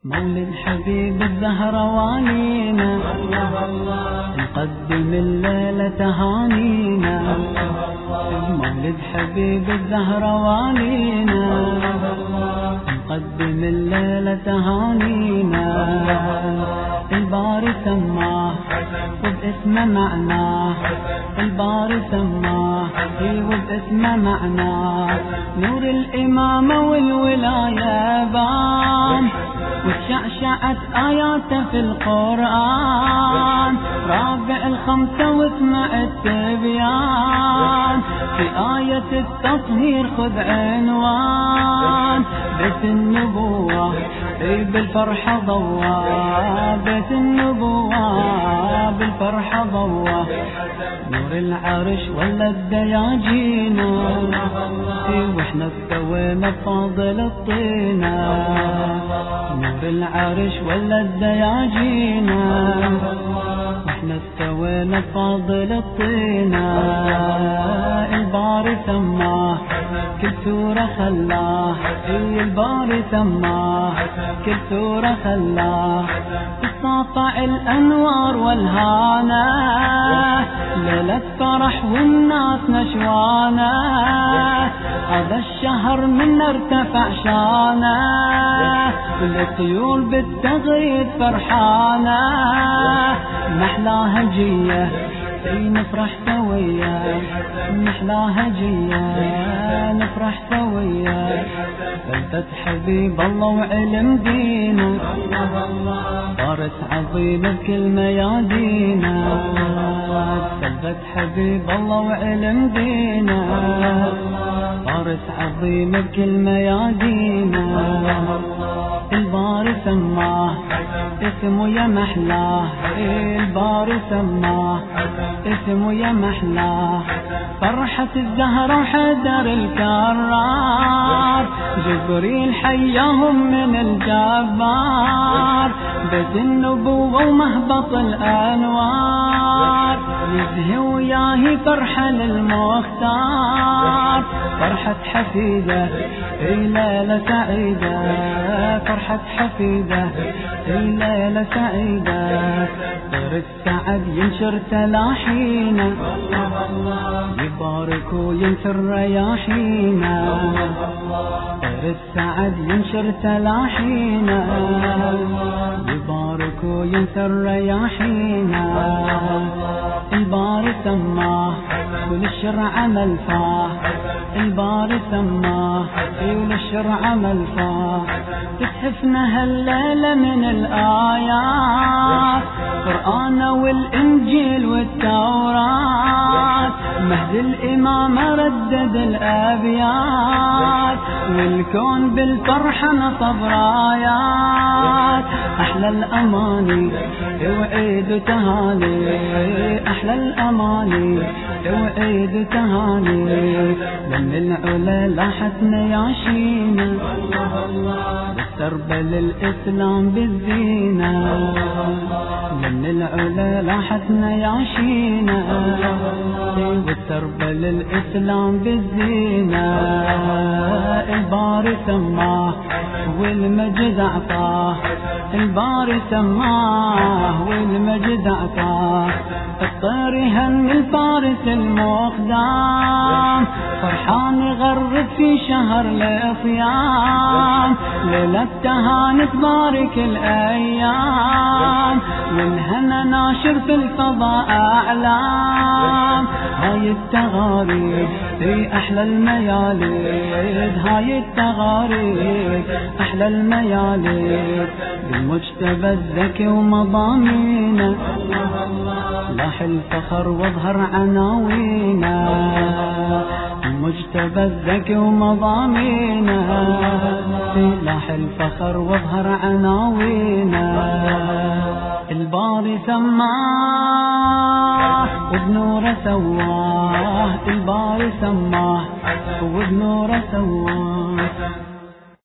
مولد حبيب الزهروانينا، نقدم الليلة تهانينا. مولد حبيب الزهروانينا، نقدم الليلة تهانينا. الباري سماه وباسمه معناه، الباري سماه وباسمه معناه. نور الإمامة والولاية بان، وتشعشعت آياته في القرآن. رابع الخمسة واسمع التبيان، في آية التطهير خذ عنوان. بيت النبوة بالفرحة ضوى، بيت النبوة بالفرحة ضوى. نور العرش ولا الدياجينا، واحنا استوينا بفاضل الطينة. نور العرش ولا الدياجينا، واحنا استوينا بفاضل الطينة. الباري سماه كل سورة خلاه، الباري سماه كل سورة خلاه. تساطع الأنوار والهانة، ليلة فرح والناس نشوانة. هذا الشهر من ارتفع شانه، والطيور بالتغريد فرحانة. محلاها جية نفرح سويا، محلاها جية نفرح سويا. بلدة حبيب الله وعلم دينا، صارت عظيمة بكل ميادينا. بلدة حبيب الله وعلم دينا، صارت عظيمة بكل ميادينا. الباري سماه اسمه يا محلاه، الباري سماه اسمه يا محلاه. فرحة الزهرة وحدر الكرار، جبريل حياهم من الجبار. بيت النبوة ومهبط الأنوار، يزهي وياهي فرحة للمختار. فرحة حفيدة ليلة سعيدة، فرحة حفيدة ليلة سعيدة. طير السعد ينشر تلاحينا، يبارك وينشر رياحينا. طير السعد ينشر تلاحينا، يبارك وينشر رياحينا. الباري سماه وللشرع عمل فاه، الباري سماه وللشرع عمل فاه. تتحفنا هالليلة من الآيات، قرآن والإنجيل والتوراة. مهد الإمامة ردد الأبيات، والكون بالفرحة نصب رايات. أحلى الأماني وعيد تهاني، أحلى الأماني وعيد تهاني. لم العلا لاحت نياشينا، بالسربل الإسلام بالزينة. لم العلا لاحت نياشينا، بالسربل الإسلام بالزينة. الباري سماه والمجد أعطاه، الباري سماه والمجد أعطاه. الطير يهن الفارس المقدام، فرحان يغرد في شهر الصيام. ليلة تهاني تبارك الأيام، والهنا ناشر في الفضاء أعلام. هاي التغاريد في أحلى المياليد، هاي التغاريد أحلى المياليد. بالمجتبى الذكي ومضامينا، لاح الفخر واظهر عناوينا. المجتبى الذكي ومضامينا، لاح الفخر واظهر عناوينا. الباري سماه وبنوره سواه، الباري سماه وبنوره سواه.